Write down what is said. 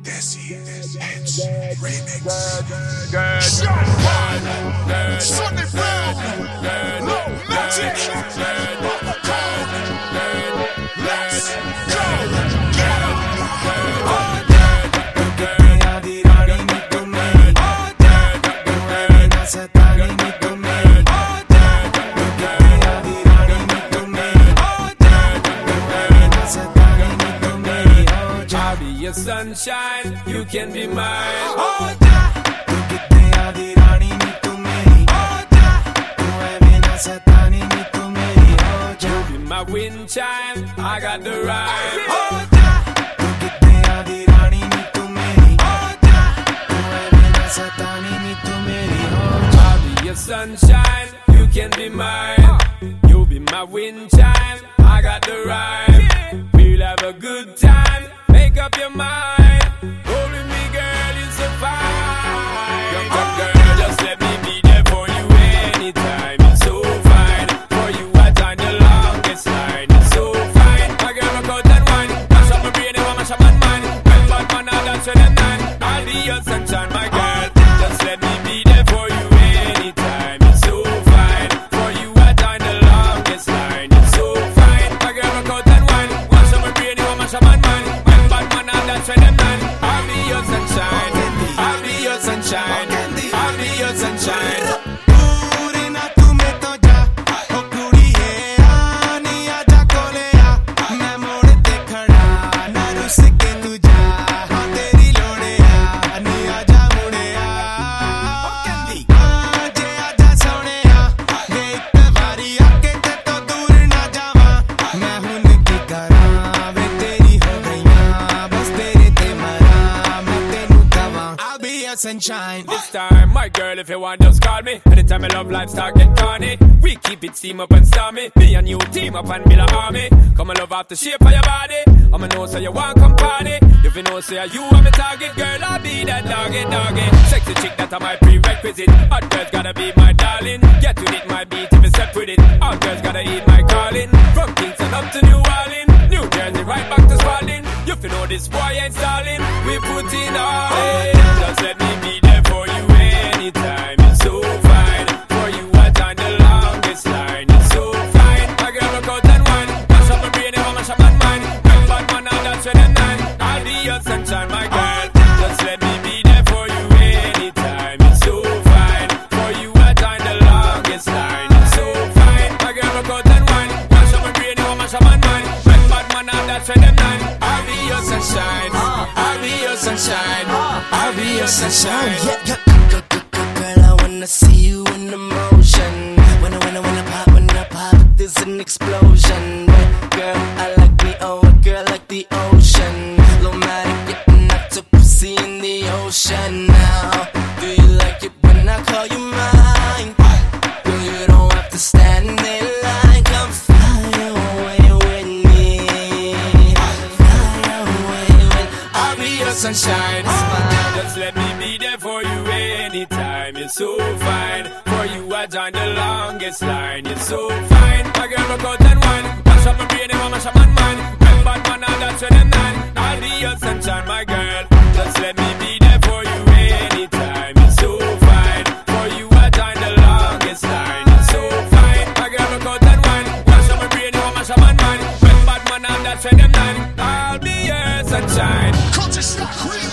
Desi Hits Remix. Sunday Brown, Low Magic. Let's go. I'll be your sunshine, you can be mine. You'll be my wind chime, I got the rhyme. I'll be your sunshine, you can be mine. You'll be my wind chime, I got the rhyme. We'll have a good time, make up your mind. Roll with me, girl, it's so fine. Come, girl, just let me be there for you anytime. It's so fine. For you, I join the longest line. It's so fine. My girl, rock out and wine. Mash up my brain, and mash up my mind. When bad man, I'll dance with them nine. I'll be your sunshine, my girl. Just let me be there for you anytime. It's so fine. For you, I join the longest line. It's so fine. My girl, rock out and wine. Mash up my brain, and mash up my mind. When bad man, I'll dance with them nine. I'll be your sunshine. I'll be your sunshine. I'll be your sunshine. Sunshine. This time, my girl, if you want, just call me. Anytime my love life start get corny, we keep it steam up and stormy. Me and you team up and build a army. Come and love off the shape of your body. I'ma know so you want come party. If you know say you are my target, girl, I'll be that doggy. Sexy chick that are my prerequisite. Hot girls gotta be my darling. Get with it, my beat if you step with it. All girls gotta eat my calling. From Kingston up to New Orleans, New Jersey right back to Spalding. You feel know this boy ain't stalling. We put in all in. Just let me be there for you anytime. It's so fine. For you, I join the longest line. It's so fine. My girl, rock out and wine. Mash up my brain, and mash up my mind. When bad man, I'll dance with them nine. I'll be your sunshine, my girl. Just let me be there for you anytime. It's so fine. For you, I join the longest line. It's so fine. My girl, rock out and wine. Mash up my brain, and mash up my mind. When bad man, I'll dance with them nine. I'll be your sunshine. I'll be your sunshine. I'll be your sunshine. Girl, I wanna see you in motion. When I pop, there's an explosion. But girl, I like me, oh, a girl like the ocean. Lomatic, getting up to pussy in the ocean now. Do you like it when I call you mine? Girl, you don't have to stand in line. Come fly away with me. Fly away with I'll be your sunshine. Smile. Just let me be there for you anytime. You're so fine. For you, I join the longest line. You're so fine. My girl, rock out and wine. Mash up my brain, and mash up my mind. When bad man, I'll dance with them nine. I'll be your sunshine, my girl. Just let me be there for you anytime. You're so fine. For you, I join the longest line. You're so fine. My girl, rock out and wine. Mash up my brain, and mash up my mind. When bad man, I'll dance with them nine. I'll be your sunshine. Culture Shock Remix.